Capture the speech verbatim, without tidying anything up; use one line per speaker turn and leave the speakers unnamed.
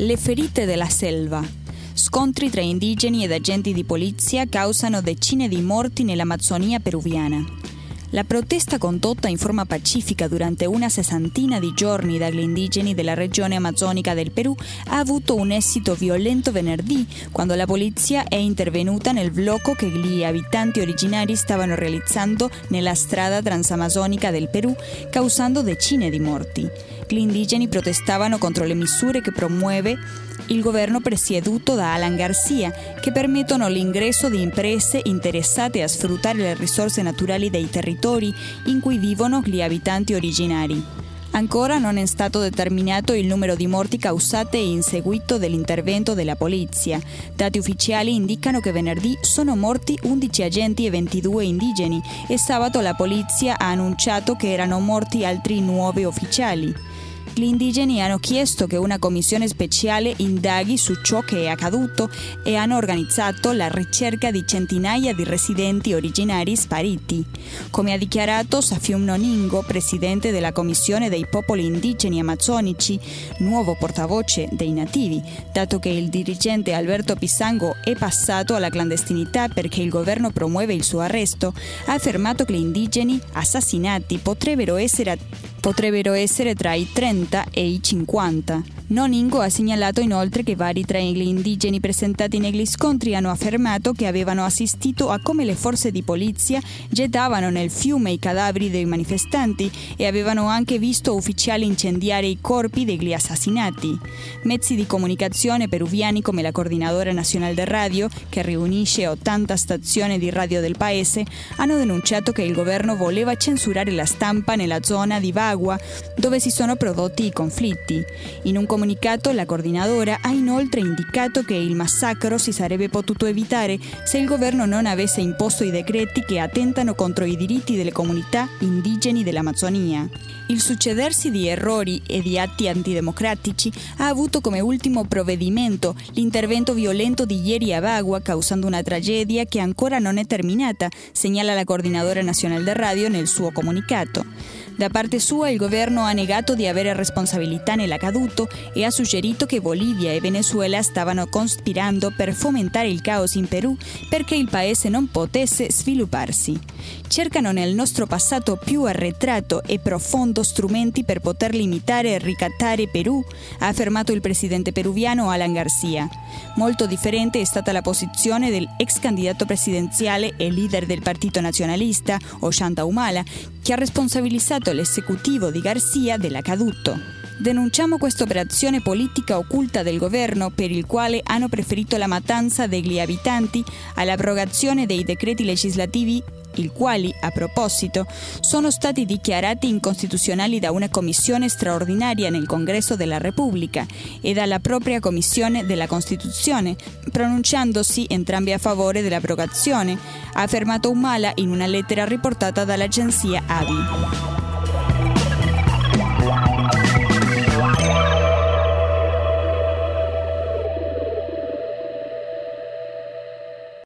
Le ferite della selva. Scontri tra indigeni ed agenti di polizia causano decine di morti nell'Amazzonia peruviana. La protesta condotta in forma pacifica durante una sessantina di giorni dagli indigeni della regione amazzonica del Perù ha avuto un esito violento venerdì, quando la polizia è intervenuta nel blocco che gli abitanti originari stavano realizzando nella strada transamazzonica del Perù, causando decine di morti. Gli indigeni protestavano contro le misure che promuove il governo presieduto da Alan Garcia, che permettono l'ingresso di imprese interessate a sfruttare le risorse naturali dei territori in cui vivono gli abitanti originari. Ancora non è stato determinato il numero di morti causate in seguito dell'intervento della polizia. Dati ufficiali indicano che venerdì sono morti undici agenti e ventidue indigeni e sabato la polizia ha annunciato che erano morti altri nove ufficiali. Gli indigeni hanno chiesto che una commissione speciale indaghi su ciò che è accaduto e hanno organizzato la ricerca di centinaia di residenti originari spariti. Come ha dichiarato Safium Noningo, presidente della Commissione dei Popoli Indigeni Amazzonici, nuovo portavoce dei nativi, dato che il dirigente Alberto Pisango è passato alla clandestinità perché il governo promuove il suo arresto, ha affermato che gli indigeni assassinati potrebbero essere potrebbero essere tra i trenta e i cinquanta. Noningo ha segnalato inoltre che vari tra gli indigeni presentati negli scontri hanno affermato che avevano assistito a come le forze di polizia gettavano nel fiume i cadaveri dei manifestanti e avevano anche visto ufficiali incendiare i corpi degli assassinati. Mezzi di comunicazione peruviani come la Coordinadora Nazionale del Radio, che riunisce ottanta stazioni di radio del paese, hanno denunciato che il governo voleva censurare la stampa nella zona di Bagua, dove si sono prodotti i conflitti. In un comunicato la coordinadora ha inoltre indicato che il massacro si sarebbe potuto evitare se il governo non avesse imposto i decreti che attentano contro i diritti delle comunità indigeni dell'Amazzonia. Il succedersi di errori e di atti antidemocratici ha avuto come ultimo provvedimento l'intervento violento di ieri a Bagua, causando una tragedia che ancora non è terminata, segnala la Coordinadora Nazionale del Radio nel suo comunicato. Da parte sua il governo ha negato di avere responsabilità nell'accaduto e ha suggerito che Bolivia e Venezuela stavano cospirando per fomentare il caos in Perù perché il paese non potesse svilupparsi. Cercano nel nostro passato più arretrato e profondo strumenti per poter limitare e ricattare Perù, ha affermato il presidente peruviano Alan Garcia. Molto differente è stata la posizione del ex candidato presidenziale e leader del partito nazionalista, Ollanta Humala, che ha responsabilizzato l'esecutivo di Garcia dell'accaduto. Denunciamo questa operazione politica occulta del governo per il quale hanno preferito la matanza degli abitanti all'abrogazione dei decreti legislativi, i quali, a proposito, sono stati dichiarati incostituzionali da una commissione straordinaria nel Congresso della Repubblica e dalla propria Commissione della Costituzione, pronunciandosi entrambi a favore dell'abrogazione, ha affermato Humala in una lettera riportata dall'agenzia A B I.